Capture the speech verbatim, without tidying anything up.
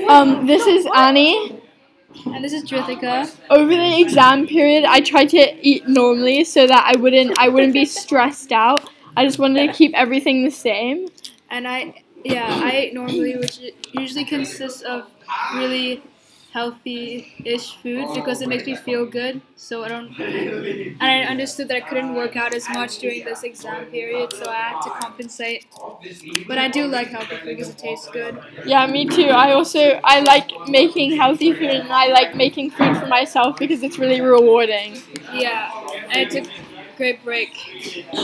Um, this is Annie. And this is Drithika. Over the exam period, I tried to eat normally so that I wouldn't I wouldn't be stressed out. I just wanted to keep everything the same. And I, yeah, I ate normally, which usually consists of really healthy-ish food because it makes me feel good. So I don't, and I understood that I couldn't work out as much during this exam period, so I had to compensate. But I do like healthy food because it tastes good. Yeah, me too. I also I like making healthy food and I like making food for myself because it's really rewarding. Yeah, and it's a great break.